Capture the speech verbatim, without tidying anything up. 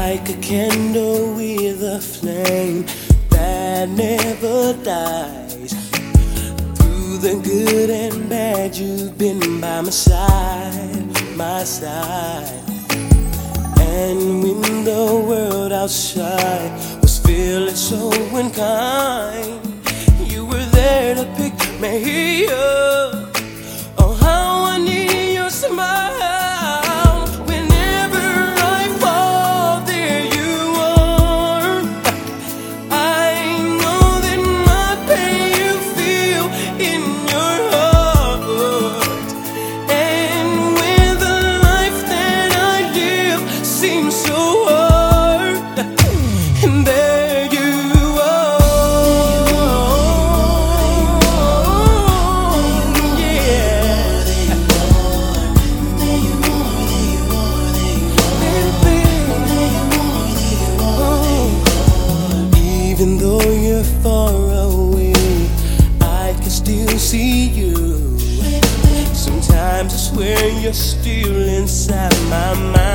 like a candle with a flame that never dies. Through the good and bad, you've been by my side, my side. And when the world outside was feeling so unkind, you were there to pick me up. Oh, how I need your smile. Even though you're far away, I can still see you. Sometimes I swear you're still inside my mind.